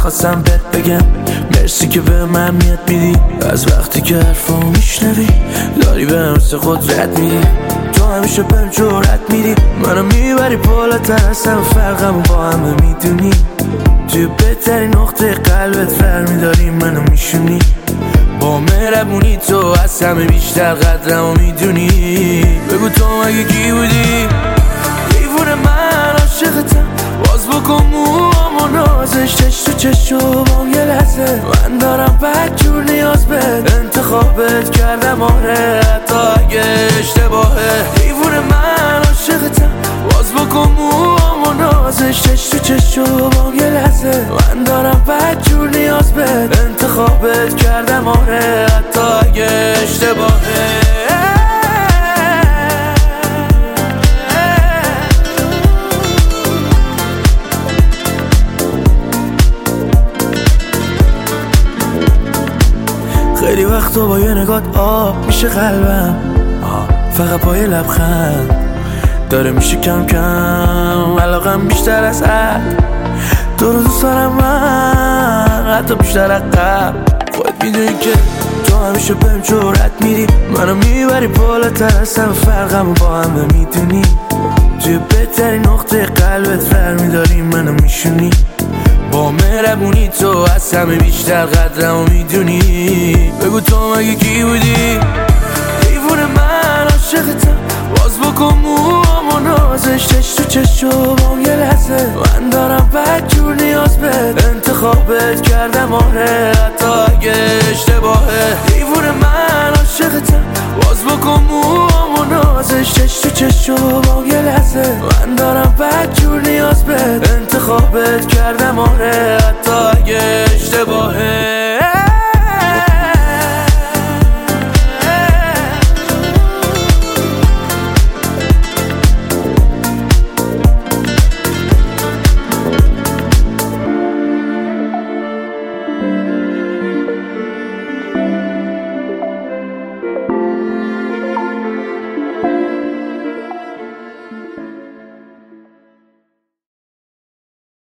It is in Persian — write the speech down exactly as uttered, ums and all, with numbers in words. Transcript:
خواستم بهت بگم مرسی که به من میاد میدی. از وقتی که حرفامو میشنوی داری به مثل خود رد میدی. تو همیشه بهم جرأت میدی، منو میبری بالاتر از همه فرقمو با همه میدونی. توی بهترین نقطه قلبت فرمیداری منو میشونی. با مهربونی تو از همه بیشتر قدرمو میدونی. بگو تو مگه کی بودی؟ دیوونه من عاشقتم، باز بکن موامو نازش چش تو چشو بام یه لحظه. من دارم بدجور نیاز بهت، انتخابت کردم آره حتی اگه اشتباهه. دیوونه من عاشقتم، باز بکن موامو نازش چش تو چشو بام یه لحظه. من دارم بدجور نیاز بهت، انتخابت کردم آره حتی اگه اشتباهه. خیلی وقتا با یه نگات آب میشه قلبم، فقط با یه لبخند داره میشه کم کم علاقم بیشتر از حد. تو رو دوست دارم من حتی بیشتر از قبل. خودت میدونی که تو همیشه بهم جرأت میدی، منو میبری بالاتر از همه فرقمو با همه میدونی. توی بهترین نقطه قلبت فرمیداری منو میشونی. با مهربونی تو از همه بیشتر قدرمو میدونی. بگو تو مگه کی بودی؟ دیوونه من عاشقتم، باز بکن موامو نازش چش تو چشو بام یه لحظه. من دارم بدجور نیاز بهت، انتخابت کردم آره حتی اگه اشتباهه. دیوونه من عاشقتم، باز بکن موامو نازش چش تو چشو بام یه لحظه. من دارم بدجور نیاز بهت، انتخابت کردم آره حتی اگه اشتباهه.